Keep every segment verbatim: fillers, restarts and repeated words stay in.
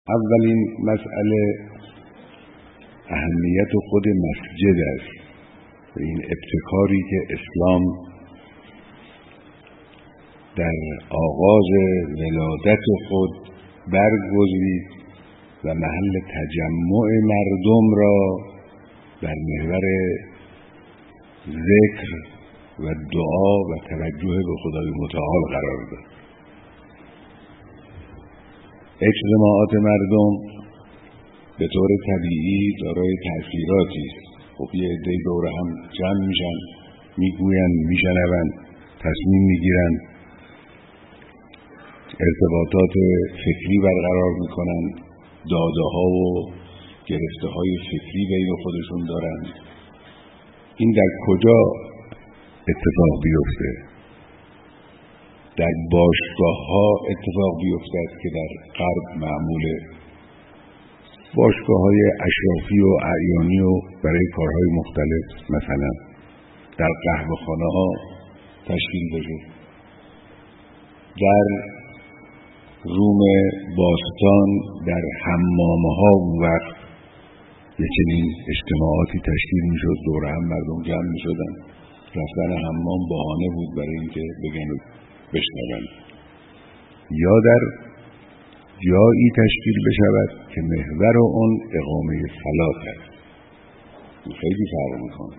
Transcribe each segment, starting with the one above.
اولین مسئله اهمیت خود مسجد است. این ابتکاری که اسلام در آغاز ولادت خود برگزید و محل تجمع مردم را در محور ذکر و دعا و توجه به خدای متعال قرار داد. اجتماعات مردم به طور طبیعی دارای تأثیراتی است. خب یه عده‌ای دور هم جمع میشن، میگوین، میشنون، تصمیم میگیرن، ارتباطات فکری برقرار میکنن، داده ها و گرفته های فکری بین خودشون دارن. این در کجا اتفاق بیفته؟ در باشگاه ها اتفاق بیفتد که در غرب معموله، باشگاه های اشرافی و اعیانی و برای کارهای مختلف، مثلا در قهوه خانه ها تشکیل بشه. در روم باستان در حمامه ها اون وقت یه چنین اجتماعاتی تشکیل می شد، دور هم مردم جمع می شدن. رفتن حمام بهانه بود برای اینکه بگن و بشنون. یا در جایی تشکیل بشود که محور اون اقامه صلات است. این خیلی فرق میکنه.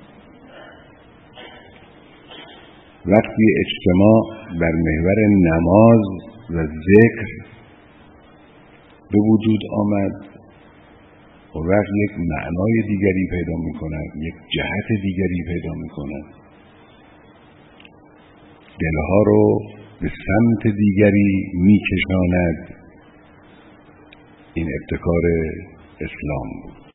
وقتی اجتماع بر محور نماز و ذکر به وجود آمد، و وقت یک معنای دیگری پیدا میکند، یک جهت دیگری پیدا میکند، دلها رو به سمت دیگری میکشاند. این ابتکار اسلام بود.